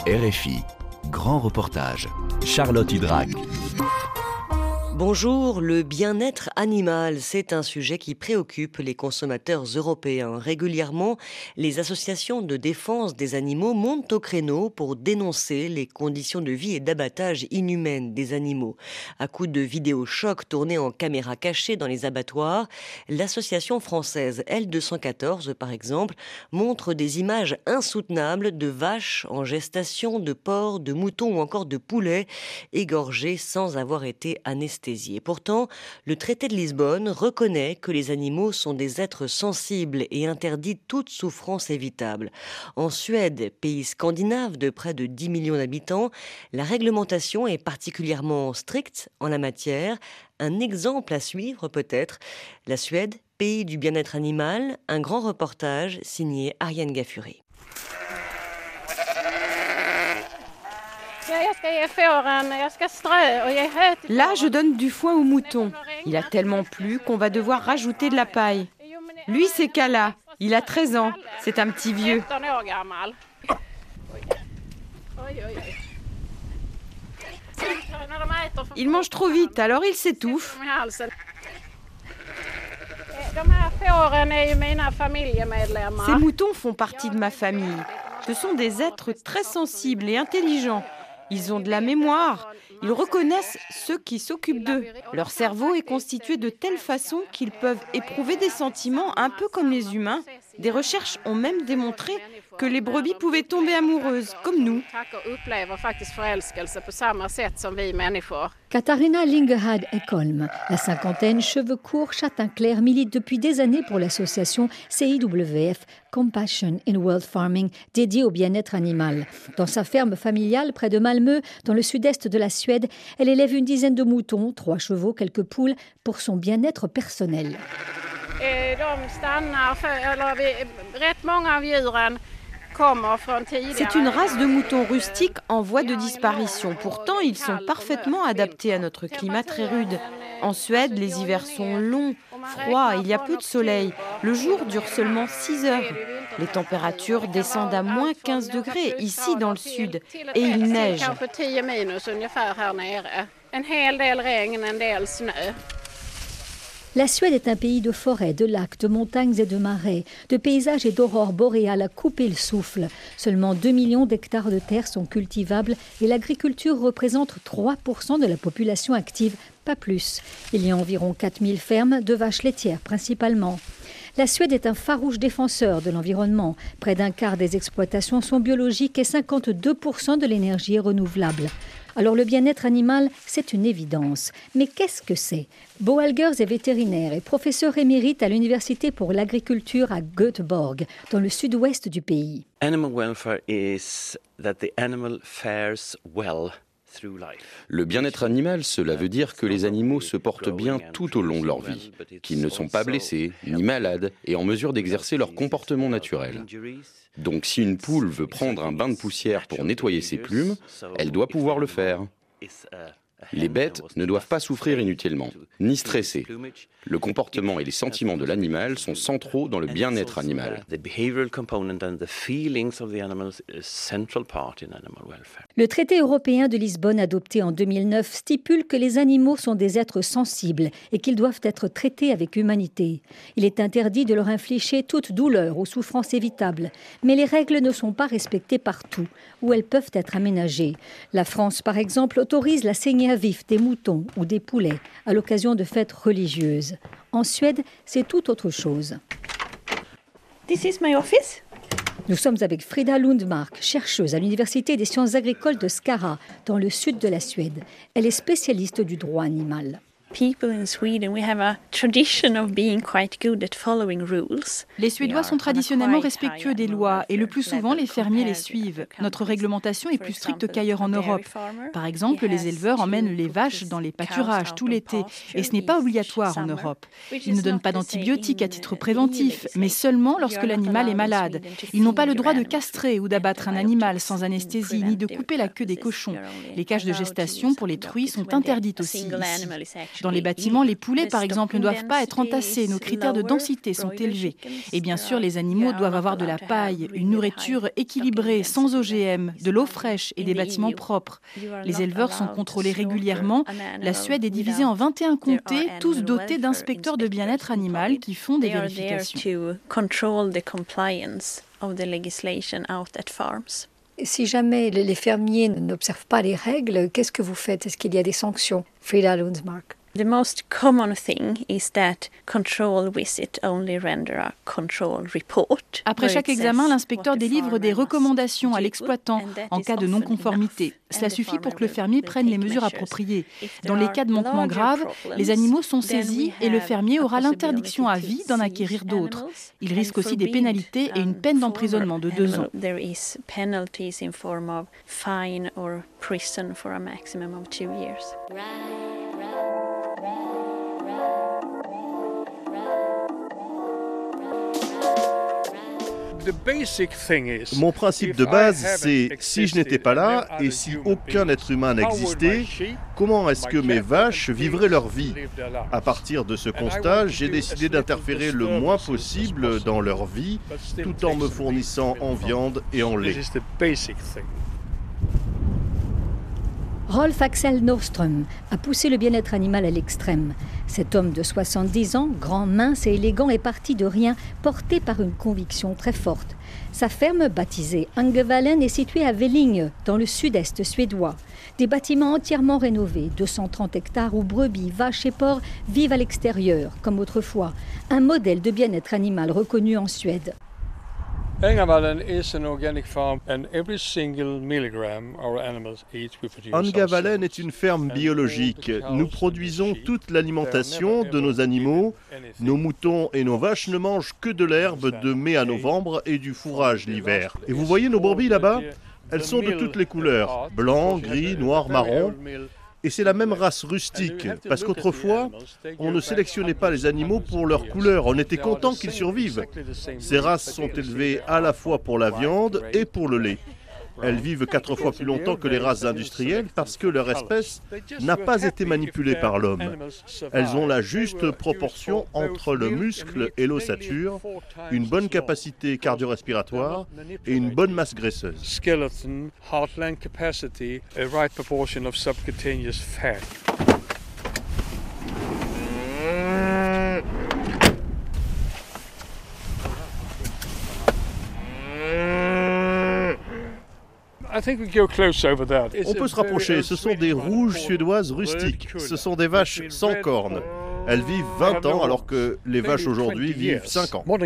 RFI, grand reportage. Charlotte Hydrac. Bonjour, le bien-être animal, c'est un sujet qui préoccupe les consommateurs européens. Régulièrement, les associations de défense des animaux montent au créneau pour dénoncer les conditions de vie et d'abattage inhumaines des animaux. À coups de vidéos chocs tournées en caméra cachée dans les abattoirs, l'association française L214, par exemple, montre des images insoutenables de vaches en gestation, de porcs, de moutons ou encore de poulets égorgés sans avoir été anesthésiés. Et pourtant, le traité de Lisbonne reconnaît que les animaux sont des êtres sensibles et interdit toute souffrance évitable. En Suède, pays scandinave de près de 10 millions d'habitants, la réglementation est particulièrement stricte en la matière. Un exemple à suivre peut-être, la Suède, pays du bien-être animal, un grand reportage signé Ariane Gaffuri. Là, je donne du foin au mouton. Il a tellement plu qu'on va devoir rajouter de la paille. Lui, c'est Kala. Il a 13 ans. C'est un petit vieux. Il mange trop vite, alors il s'étouffe. Ces moutons font partie de ma famille. Ce sont des êtres très sensibles et intelligents. Ils ont de la mémoire. Ils reconnaissent ceux qui s'occupent d'eux. Leur cerveau est constitué de telle façon qu'ils peuvent éprouver des sentiments un peu comme les humains. Des recherches ont même démontré que les brebis pouvaient tomber amoureuses, comme nous. Katarina Lingehad Ekholm, la cinquantaine, cheveux courts, châtain clair, milite depuis des années pour l'association CIWF, Compassion in World Farming, dédiée au bien-être animal. Dans sa ferme familiale près de Malmö, dans le sud-est de la Suède, elle élève une dizaine de moutons, 3 chevaux, quelques poules, pour son bien-être personnel. C'est une race de moutons rustiques en voie de disparition. Pourtant, ils sont parfaitement adaptés à notre climat très rude. En Suède, les hivers sont longs, froids, il y a peu de soleil. Le jour dure seulement 6 heures. Les températures descendent à moins 15 degrés ici dans le sud et il neige. La Suède est un pays de forêts, de lacs, de montagnes et de marais, de paysages et d'aurores boréales à couper le souffle. Seulement 2 millions d'hectares de terres sont cultivables et l'agriculture représente 3% de la population active, pas plus. Il y a environ 4000 fermes de vaches laitières principalement. La Suède est un farouche défenseur de l'environnement. Près d'un quart des exploitations sont biologiques et 52% de l'énergie est renouvelable. Alors le bien-être animal, c'est une évidence. Mais qu'est-ce que c'est ? Bo Algers est vétérinaire et professeur émérite à l'Université pour l'agriculture à Göteborg, dans le sud-ouest du pays. Animal welfare is that the animal fares well. Le bien-être animal, cela veut dire que les animaux se portent bien tout au long de leur vie, qu'ils ne sont pas blessés, ni malades, et en mesure d'exercer leur comportement naturel. Donc si une poule veut prendre un bain de poussière pour nettoyer ses plumes, elle doit pouvoir le faire. Les bêtes ne doivent pas souffrir inutilement, ni stresser. Le comportement et les sentiments de l'animal sont centraux dans le bien-être animal. Le traité européen de Lisbonne adopté en 2009 stipule que les animaux sont des êtres sensibles et qu'ils doivent être traités avec humanité. Il est interdit de leur infliger toute douleur ou souffrance évitable. Mais les règles ne sont pas respectées partout, où elles peuvent être aménagées. La France, par exemple, autorise la saignée à vif des moutons ou des poulets à l'occasion de fêtes religieuses. En Suède, c'est tout autre chose. This is my office. Nous sommes avec Frida Lundmark, chercheuse à l'Université des sciences agricoles de Skara, dans le sud de la Suède. Elle est spécialiste du droit animal. Les Suédois sont traditionnellement respectueux des lois et le plus souvent les fermiers les suivent. Notre réglementation est plus stricte qu'ailleurs en Europe. Par exemple, les éleveurs emmènent les vaches dans les pâturages tout l'été et ce n'est pas obligatoire en Europe. Ils ne donnent pas d'antibiotiques à titre préventif, mais seulement lorsque l'animal est malade. Ils n'ont pas le droit de castrer ou d'abattre un animal sans anesthésie ni de couper la queue des cochons. Les cages de gestation pour les truies sont interdites aussi ici. Dans les bâtiments, les poulets, par exemple, ne doivent pas être entassés. Nos critères de densité sont élevés. Et bien sûr, les animaux doivent avoir de la paille, une nourriture équilibrée, sans OGM, de l'eau fraîche et des bâtiments propres. Les éleveurs sont contrôlés régulièrement. La Suède est divisée en 21 comtés, tous dotés d'inspecteurs de bien-être animal qui font des vérifications. Si jamais les fermiers n'observent pas les règles, qu'est-ce que vous faites? Est-ce qu'il y a des sanctions? Frida Lundsmark. The most common thing is that control visit only render a control report. Après chaque examen, l'inspecteur délivre des recommandations à l'exploitant en cas de non-conformité. Cela suffit pour que le fermier prenne les mesures appropriées. Dans les cas de manquement grave, les animaux sont saisis et le fermier aura l'interdiction à vie d'en acquérir d'autres. Il risque aussi des pénalités et une peine d'emprisonnement de 2 ans. There is penalties in form of fine or prison for a maximum of 2 years. Mon principe de base, c'est si je n'étais pas là et si aucun être humain n'existait, comment est-ce que mes vaches vivraient leur vie? À partir de ce constat, j'ai décidé d'interférer le moins possible dans leur vie, tout en me fournissant en viande et en lait. Rolf Axel Nordström a poussé le bien-être animal à l'extrême. Cet homme de 70 ans, grand, mince et élégant, est parti de rien, porté par une conviction très forte. Sa ferme, baptisée Angevallen, est située à Vellinge, dans le sud-est suédois. Des bâtiments entièrement rénovés, 230 hectares où brebis, vaches et porcs vivent à l'extérieur, comme autrefois. Un modèle de bien-être animal reconnu en Suède. Angevallen est une ferme biologique. Nous produisons toute l'alimentation de nos animaux. Nos moutons et nos vaches ne mangent que de l'herbe de mai à novembre et du fourrage l'hiver. Et vous voyez nos brebis là-bas? Elles sont de toutes les couleurs, blanc, gris, noir, marron. Et c'est la même race rustique, parce qu'autrefois, on ne sélectionnait pas les animaux pour leur couleur, on était content qu'ils survivent. Ces races sont élevées à la fois pour la viande et pour le lait. Elles vivent 4 fois plus longtemps que les races industrielles parce que leur espèce n'a pas été manipulée par l'homme. Elles ont la juste proportion entre le muscle et l'ossature, une bonne capacité cardio-respiratoire et une bonne masse graisseuse. Skeleton, heart-lung capacity, a right proportion of subcutaneous fat. On peut se rapprocher, ce sont des rouges suédoises rustiques, ce sont des vaches sans cornes. Elles vivent 20 ans alors que les vaches aujourd'hui vivent 5 ans.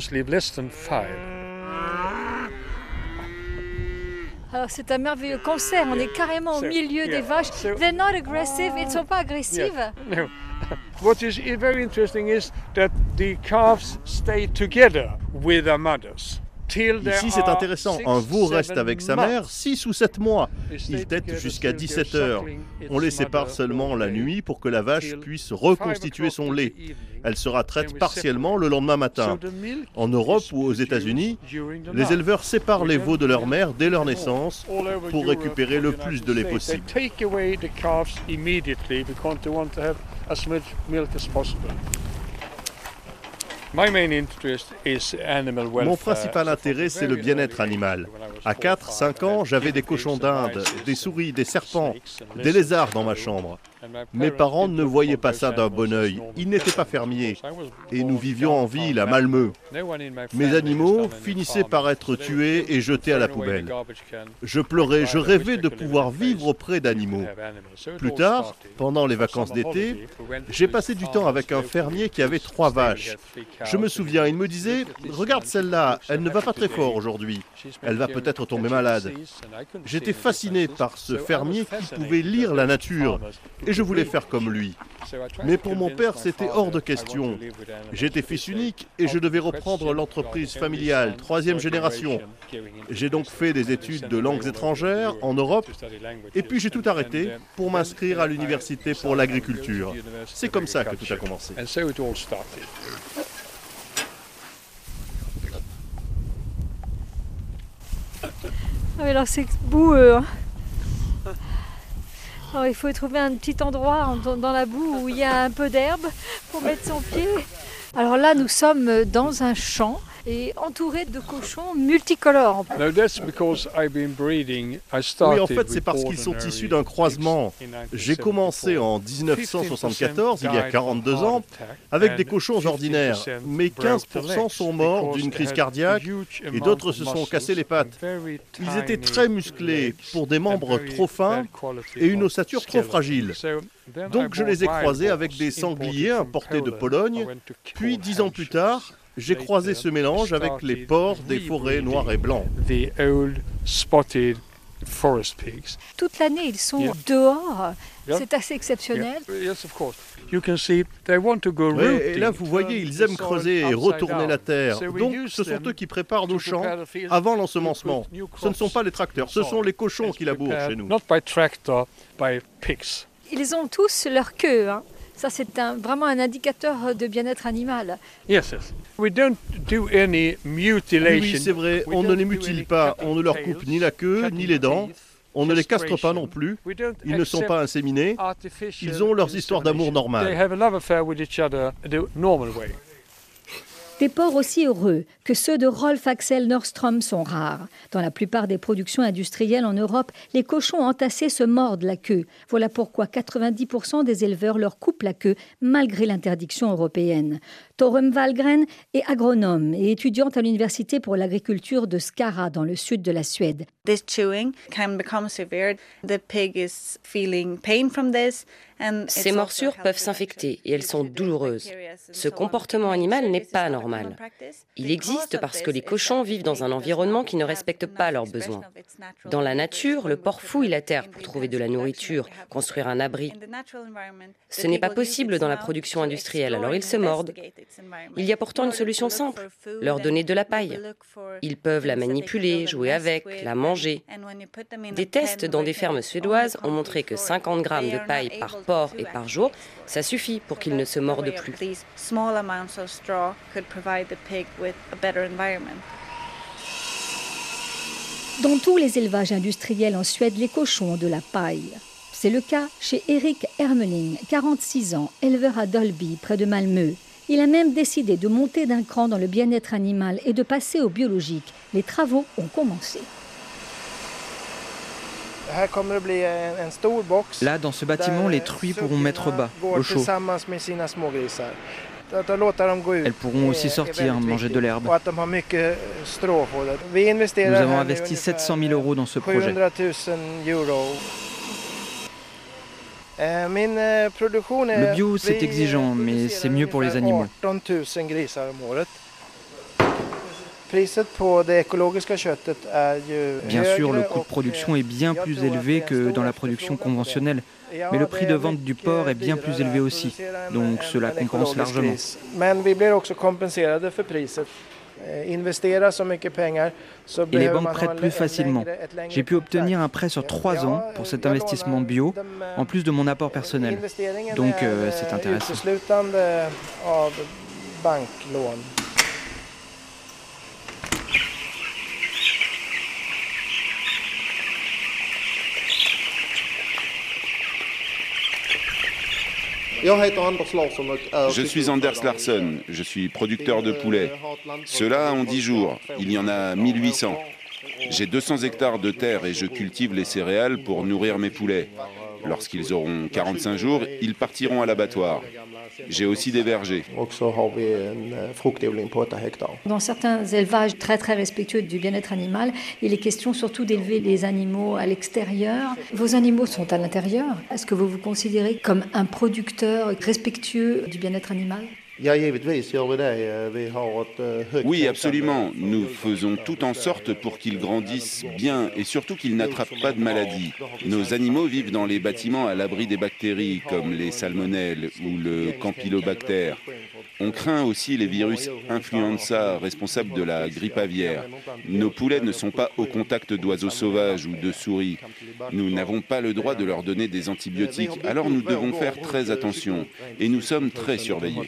Alors c'est un merveilleux concert, on est carrément au milieu des vaches. They're not aggressive, ils ne sont pas agressives. No. What is very interesting is that the calves stay together with their mothers. Ici, c'est intéressant. Un veau reste avec sa mère 6 ou 7 mois. Il tète jusqu'à 17 heures. On les sépare seulement la nuit pour que la vache puisse reconstituer son lait. Elle sera traite partiellement le lendemain matin. En Europe ou aux États-Unis, les éleveurs séparent les veaux de leur mère dès leur naissance pour récupérer le plus de lait possible. Mon principal intérêt, c'est le bien-être animal. À 4-5 ans, j'avais des cochons d'Inde, des souris, des serpents, des lézards dans ma chambre. Mes parents ne voyaient pas ça d'un bon œil. Ils n'étaient pas fermiers. Et nous vivions en ville, à Malmö. Mes animaux finissaient par être tués et jetés à la poubelle. Je pleurais, je rêvais de pouvoir vivre auprès d'animaux. Plus tard, pendant les vacances d'été, j'ai passé du temps avec un fermier qui avait 3 vaches. Je me souviens, il me disait « Regarde celle-là, elle ne va pas très fort aujourd'hui. Elle va peut-être tomber malade. » J'étais fasciné par ce fermier qui pouvait lire la nature. Et je voulais faire comme lui. Mais pour mon père, c'était hors de question. J'étais fils unique et je devais reprendre l'entreprise familiale, 3e génération. J'ai donc fait des études de langues étrangères en Europe et puis j'ai tout arrêté pour m'inscrire à l'université pour l'agriculture. C'est comme ça que tout a commencé. Alors c'est boueux. il faut trouver un petit endroit dans la boue où il y a un peu d'herbe pour mettre son pied. Alors là, nous sommes dans un champ et entouré de cochons multicolores. Oui, en fait, c'est parce qu'ils sont issus d'un croisement. J'ai commencé en 1974, il y a 42 ans, avec des cochons ordinaires. Mais 15% sont morts d'une crise cardiaque et d'autres se sont cassés les pattes. Ils étaient très musclés pour des membres trop fins et une ossature trop fragile. Donc je les ai croisés avec des sangliers importés de Pologne. Puis 10 ans plus tard, j'ai croisé ce mélange avec les porcs des forêts noirs et blancs. Toute l'année, ils sont dehors. C'est assez exceptionnel. Et là, vous voyez, ils aiment creuser et retourner la terre. Donc, ce sont eux qui préparent nos champs avant l'ensemencement. Ce ne sont pas les tracteurs, ce sont les cochons qui labourent chez nous. Ils ont tous leur queue. Ça, c'est vraiment un indicateur de bien-être animal. Oui, c'est vrai, on ne les mutile pas, on ne leur coupe ni la queue, ni les dents, on ne les castre pas non plus, ils ne sont pas inséminés, ils ont leurs histoires d'amour normales. Des porcs aussi heureux que ceux de Rolf Axel Nordstrom sont rares. Dans la plupart des productions industrielles en Europe, les cochons entassés se mordent la queue. Voilà pourquoi 90% des éleveurs leur coupent la queue malgré l'interdiction européenne. Torem Wahlgren est agronome et étudiante à l'université pour l'agriculture de Skara dans le sud de la Suède. This chewing can become severe. The pig is feeling pain from this. Ces morsures peuvent s'infecter et elles sont douloureuses. Ce comportement animal n'est pas normal. Il existe parce que les cochons vivent dans un environnement qui ne respecte pas leurs besoins. Dans la nature, le porc fouille la terre pour trouver de la nourriture, construire un abri. Ce n'est pas possible dans la production industrielle, alors ils se mordent. Il y a pourtant une solution simple, leur donner de la paille. Ils peuvent la manipuler, jouer avec, la manger. Des tests dans des fermes suédoises ont montré que 50 grammes de paille par porc et par jour, ça suffit pour qu'ils ne se mordent plus. Dans tous les élevages industriels en Suède, les cochons ont de la paille. C'est le cas chez Erik Hermeling, 46 ans, éleveur à Dolby, près de Malmö. Il a même décidé de monter d'un cran dans le bien-être animal et de passer au biologique. Les travaux ont commencé. Là, dans ce bâtiment, les truies pourront mettre bas, au chaud. Elles pourront aussi sortir, manger de l'herbe. Nous avons investi 700 000 € dans ce projet. Le bio, c'est exigeant, mais c'est mieux pour les animaux. Bien sûr, le coût de production est bien plus élevé que dans la production conventionnelle, mais le prix de vente du porc est bien plus élevé aussi, donc cela compense largement. Et les banques prêtent plus facilement. J'ai pu obtenir un prêt sur 3 ans pour cet investissement bio, en plus de mon apport personnel. Donc c'est intéressant. Je suis Anders Larsson, je suis producteur de poulets. Cela en 10 jours, il y en a 1800. J'ai 200 hectares de terre et je cultive les céréales pour nourrir mes poulets. Lorsqu'ils auront 45 jours, ils partiront à l'abattoir. J'ai aussi des vergers. Dans certains élevages très respectueux du bien-être animal, il est question surtout d'élever les animaux à l'extérieur. Vos animaux sont à l'intérieur. Est-ce que vous vous considérez comme un producteur respectueux du bien-être animal ? Oui, absolument. Nous faisons tout en sorte pour qu'ils grandissent bien et surtout qu'ils n'attrapent pas de maladies. Nos animaux vivent dans les bâtiments à l'abri des bactéries comme les salmonelles ou le campylobactère. On craint aussi les virus influenza responsables de la grippe aviaire. Nos poulets ne sont pas au contact d'oiseaux sauvages ou de souris. Nous n'avons pas le droit de leur donner des antibiotiques, alors nous devons faire très attention et nous sommes très surveillés.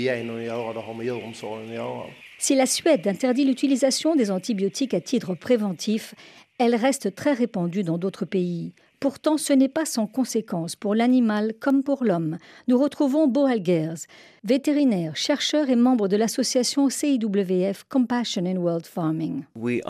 Si la Suède interdit l'utilisation des antibiotiques à titre préventif, elle reste très répandue dans d'autres pays. Pourtant, ce n'est pas sans conséquences pour l'animal comme pour l'homme. Nous retrouvons Bo Algers, vétérinaire, chercheur et membre de l'association CIWF Compassion in World Farming.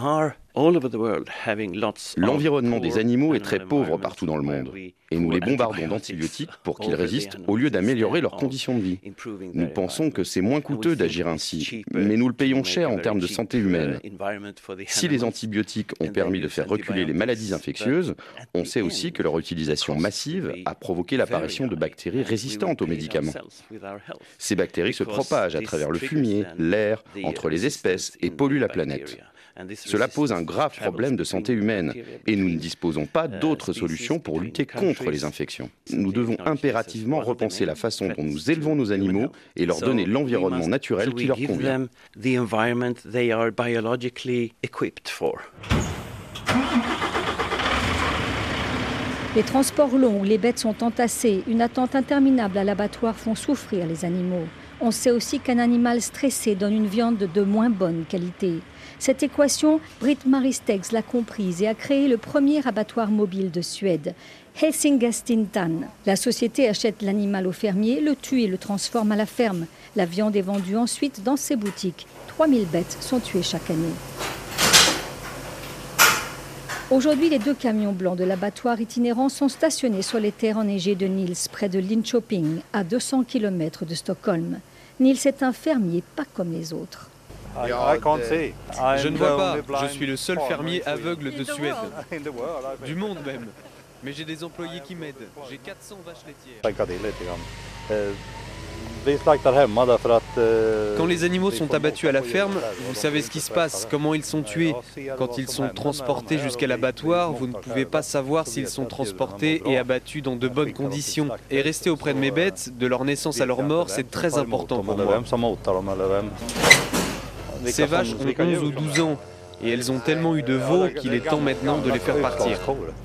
L'environnement des animaux est très pauvre partout dans le monde et nous les bombardons d'antibiotiques pour qu'ils résistent au lieu d'améliorer leurs conditions de vie. Nous pensons que c'est moins coûteux d'agir ainsi, mais nous le payons cher en termes de santé humaine. Si les antibiotiques ont permis de faire reculer les maladies infectieuses, on sait aussi que leur utilisation massive a provoqué l'apparition de bactéries résistantes aux médicaments. Ces bactéries se propagent à travers le fumier, l'air, entre les espèces et polluent la planète. Cela pose un grave problème de santé humaine et nous ne disposons pas d'autres solutions pour lutter contre les infections. Nous devons impérativement repenser la façon dont nous élevons nos animaux et leur donner l'environnement naturel qui leur convient. Les transports longs où les bêtes sont entassées, une attente interminable à l'abattoir font souffrir les animaux. On sait aussi qu'un animal stressé donne une viande de moins bonne qualité. Cette équation, Britt-Marie Steggs l'a comprise et a créé le premier abattoir mobile de Suède, Hälsingestintan. La société achète l'animal au fermier, le tue et le transforme à la ferme. La viande est vendue ensuite dans ses boutiques. 3000 bêtes sont tuées chaque année. Aujourd'hui, les 2 camions blancs de l'abattoir itinérant sont stationnés sur les terres enneigées de Nils, près de Linköping, à 200 km de Stockholm. Nils est un fermier pas comme les autres. Je ne vois pas, je suis le seul fermier aveugle de Suède, du monde même. Mais j'ai des employés qui m'aident, j'ai 400 vaches laitières. Quand les animaux sont abattus à la ferme, vous savez ce qui se passe, comment ils sont tués. Quand ils sont transportés jusqu'à l'abattoir, vous ne pouvez pas savoir s'ils sont transportés et abattus dans de bonnes conditions. Et rester auprès de mes bêtes, de leur naissance à leur mort, c'est très important pour moi. Ces vaches ont 11 ou 12 ans et elles ont tellement eu de veaux qu'il est temps maintenant de les faire partir.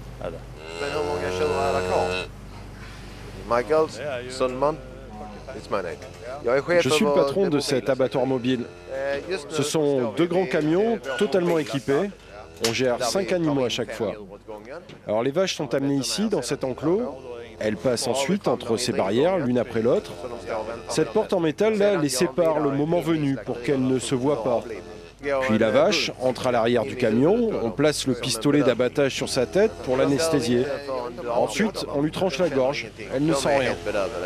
Je suis le patron de cet abattoir mobile. Ce sont 2 grands camions totalement équipés. On gère 5 animaux à chaque fois. Alors les vaches sont amenées ici, dans cet enclos. Elles passent ensuite entre ces barrières, l'une après l'autre. Cette porte en métal là les sépare le moment venu pour qu'elles ne se voient pas. Puis la vache entre à l'arrière du camion, on place le pistolet d'abattage sur sa tête pour l'anesthésier. Ensuite, on lui tranche la gorge, elle ne sent rien.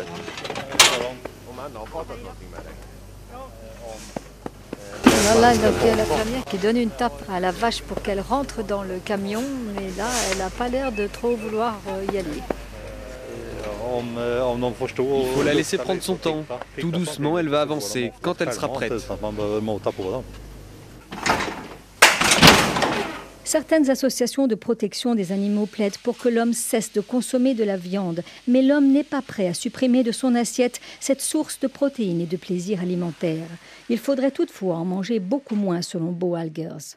Alors là, il y a la fermière qui donne une tape à la vache pour qu'elle rentre dans le camion, mais là, elle n'a pas l'air de trop vouloir y aller. Il faut la laisser prendre son temps. Tout doucement, elle va avancer quand elle sera prête. Certaines associations de protection des animaux plaident pour que l'homme cesse de consommer de la viande, mais l'homme n'est pas prêt à supprimer de son assiette cette source de protéines et de plaisir alimentaire. Il faudrait toutefois en manger beaucoup moins selon Bo Algers.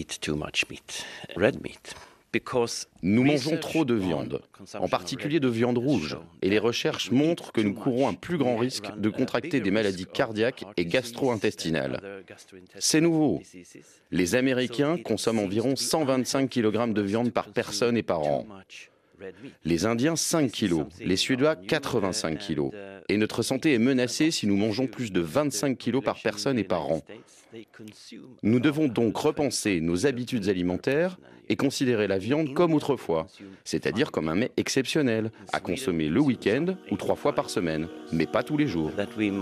Nous mangeons trop de viande, en particulier de viande rouge, et les recherches montrent que nous courons un plus grand risque de contracter des maladies cardiaques et gastro-intestinales. C'est nouveau. Les Américains consomment environ 125 kg de viande par personne et par an. Les Indiens 5 kg, les Suédois 85 kg. Et notre santé est menacée si nous mangeons plus de 25 kg par personne et par an. Nous devons donc repenser nos habitudes alimentaires et considérer la viande comme autrefois, c'est-à-dire comme un mets exceptionnel, à consommer le week-end ou 3 fois par semaine, mais pas tous les jours.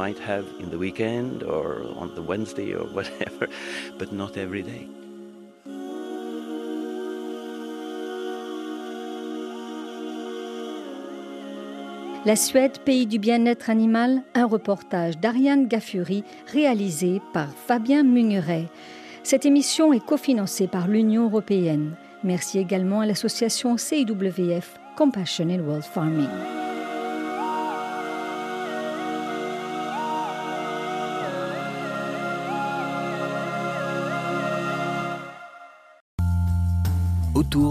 La Suède, pays du bien-être animal, un reportage d'Ariane Gaffuri réalisé par Fabien Mungeret. Cette émission est cofinancée par l'Union européenne. Merci également à l'association CIWF Compassion in World Farming.